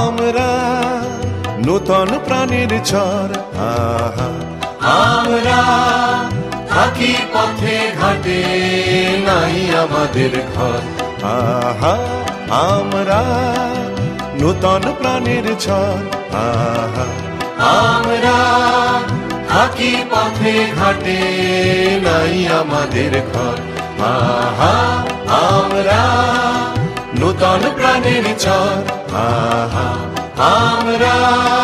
আমরা নূতন প্রাণের ঝড়, আহা আমরা থাকি পথে ঘাটে, নাই আমাদের ঘর। আহা আমরা নূতন প্রাণের ঝড়, আহা আমরা থাকি পথে ঘাটে, নাই আমাদের ঘর। আহা আমরা নূতন প্রাণের ঝড়, আহা আমরা।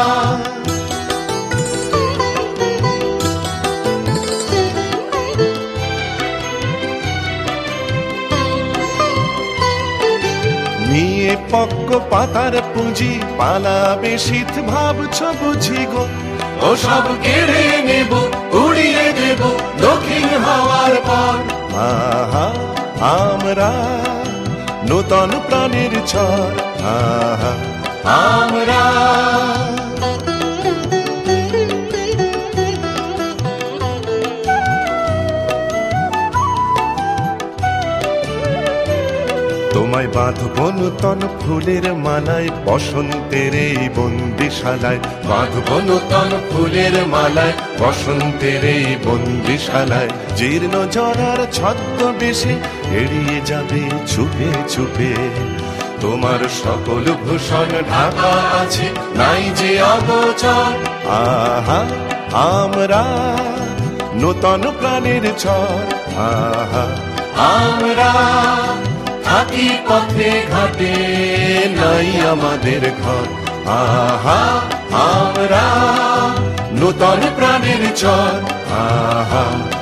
নিয়ে পক্ক পাতার পুঁজি পালাবে শীত, ভাবছ বুঝি গো ও সব কেড়ে নেব, উড়িয়ে দেব দক্ষিণ হাওয়ার পর। আহা আমরা নূতন প্রাণের ঝড়, আহা আমরা তোমায় বাঁধব নূতন ফুলের মালায়, বসন্তের এই বন্দিশালায়। বাঁধব নূতন ফুলের মালায়, বসন্তের এই বন্দিশালায়। জীর্ণ জরার ছদ্মবেশে এড়িয়ে যাবে চুপে চুপে, তোমার সকল ভূষণ ঢাকা আছে, নাই যে অগোচর। আহা আমরা নূতন প্রাণের ঝড়, আহা আমরা থাকি পথে ঘাটে, নাই আমাদের ঘর। আহা আমরা নূতন প্রাণের ঝড়, আহা